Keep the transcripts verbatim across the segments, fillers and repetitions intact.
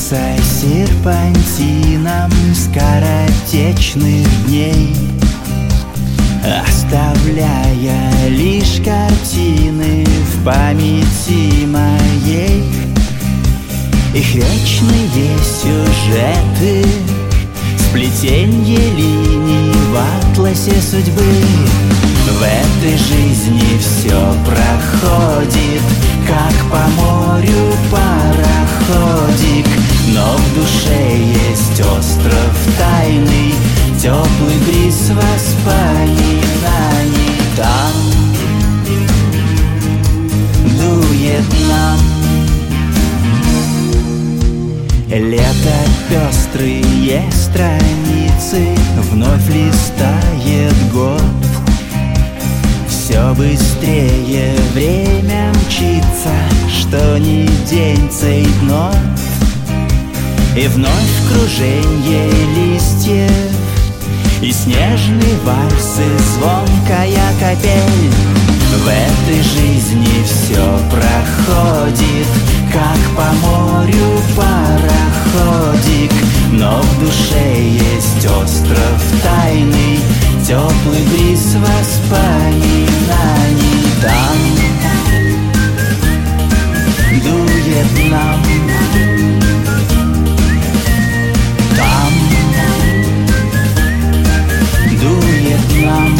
Мчится серпантином скоротечных дней, оставляя лишь картины в памяти моей. Их вечные сюжеты, сплетенье линий в атласе судьбы. В этой жизни все проходит, как по морю пароходик, но в душе есть остров тайный, теплый бриз воспоминаний. Там дует нам лето, пестрые страницы, вновь листает год. Все быстрее время мчится, что ни день цейтнот. И вновь круженье листьев, и снежный вальс, и звонкая капель. В этой жизни все проходит, как по морю пароходик, но в душе есть остров тайный, теплый бриз воспоминаний. Там дует нам, там дует нам.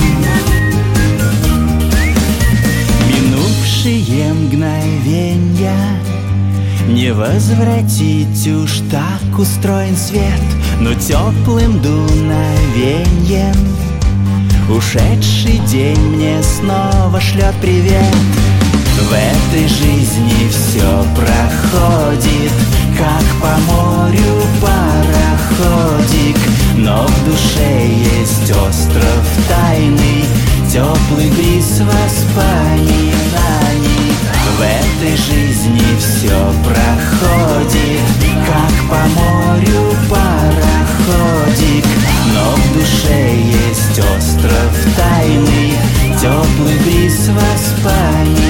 Минувшие мгновенья не возвратить, уж так устроен свет, но теплым дуновеньем ушедший день мне снова шлет привет. В этой жизни все проходит, как по морю пароходик, но в душе есть остров тайный, теплый бриз воспоминаний. В этой жизни все проходит, как по морю пароходик, но в душе есть остров тайный, теплый бриз воспоминаний.